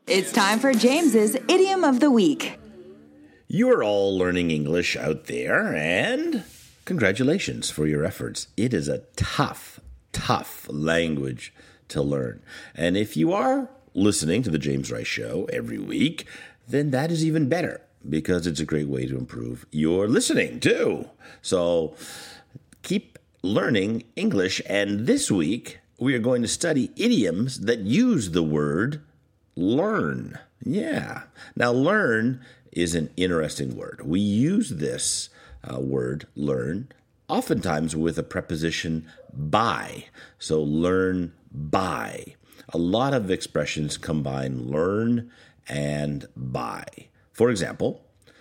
It's time for James's Idiom of the Week. You are all learning English out there, and congratulations for your efforts. It is a tough language to learn. And if you are listening to The James Rice Show every week, then that is even better because it's a great way to improve your listening too. So keep learning English, and this week we are going to study idioms that use the word learn. Yeah. Now, learn is an interesting word. We use this word, learn, oftentimes with a preposition by. So, learn by. A lot of expressions combine learn and by. For example,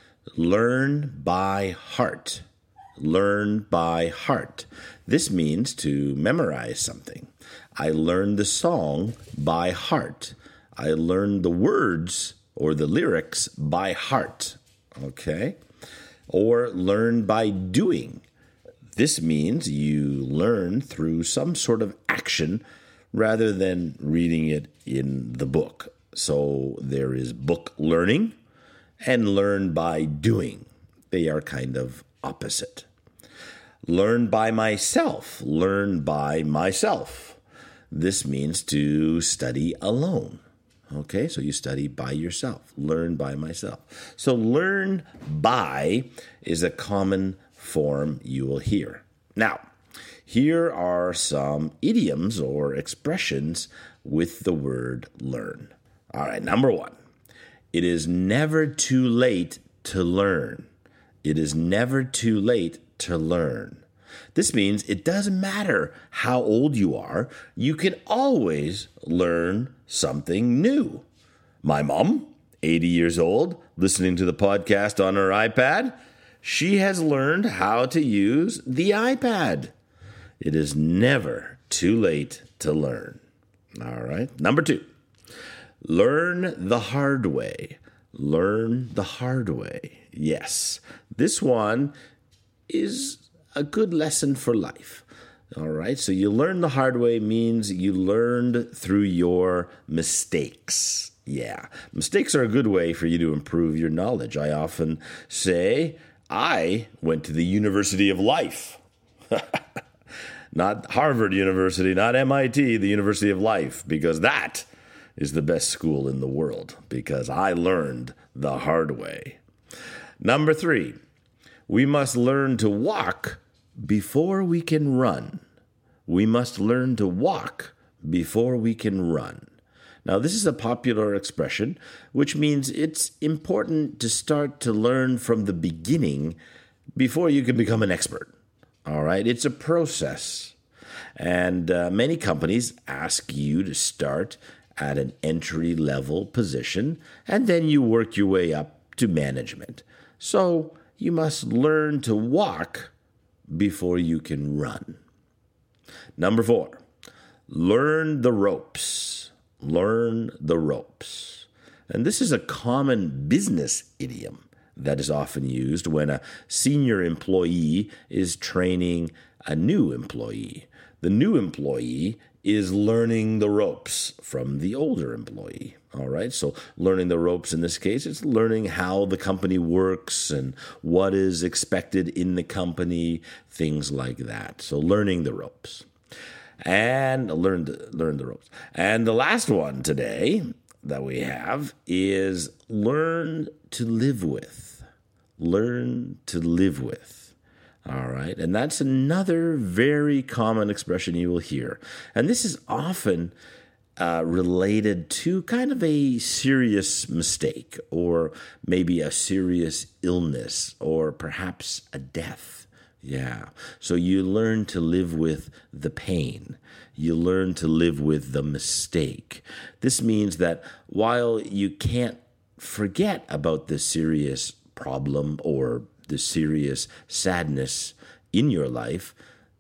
learn by heart. Learn by heart. This means to memorize something. I learned the song by heart. I learned the words or the lyrics by heart. Okay? Or learn by doing. This means you learn through some sort of action rather than reading it in the book. So there is book learning and learn by doing. They are kind of opposite. Learn by myself. Learn by myself. This means to study alone. Okay, so you study by yourself. Learn by myself. So learn by is a common form you will hear. Now, here are some idioms or expressions with the word learn. All right, number one. It is never too late to learn. It is never too late to learn. This means it doesn't matter how old you are, you can always learn something new. My mom, 80 years old, listening to the podcast on her iPad, she has learned how to use the iPad. It is never too late to learn. All right. Number two, learn the hard way. Learn the hard way. Yes, this one is a good lesson for life. All right, so you learn the hard way means you learned through your mistakes. Yeah, mistakes are a good way for you to improve your knowledge. I often say, I went to the University of Life. Not Harvard University, not MIT, the University of Life, because that is the best school in the world, because I learned the hard way. Number three, we must learn to walk before we can run. We must learn to walk before we can run. Now, this is a popular expression, which means it's important to start to learn from the beginning before you can become an expert. All right, it's a process. And many companies ask you to start at an entry-level position, and then you work your way up to management. So you must learn to walk before you can run. Number four, learn the ropes. Learn the ropes. And this is a common business idiom that is often used when a senior employee is training a new employee. The new employee is learning the ropes from the older employee. All right, so learning the ropes in this case, it's learning how the company works and what is expected in the company, things like that. So learning the ropes. And learn the ropes. And the last one today that we have is learn to live with. Learn to live with. All right, and that's another very common expression you will hear. And this is often related to kind of a serious mistake or maybe a serious illness or perhaps a death. Yeah, so you learn to live with the pain. You learn to live with the mistake. This means that while you can't forget about the serious problem or the serious sadness in your life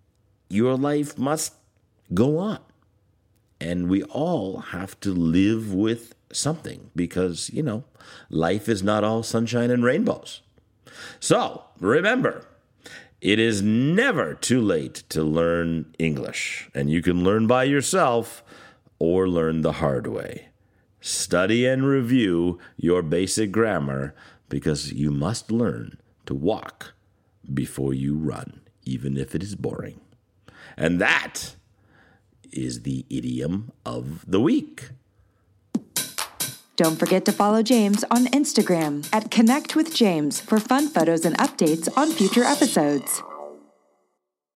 must go on. And we all have to live with something because, life is not all sunshine and rainbows. So, remember, it is never too late to learn English. And you can learn by yourself or learn the hard way. study and review your basic grammar because you must learn to walk before you run, even if it is boring. And that is the idiom of the week. Don't forget to follow James on Instagram at Connect with James for fun photos and updates on future episodes.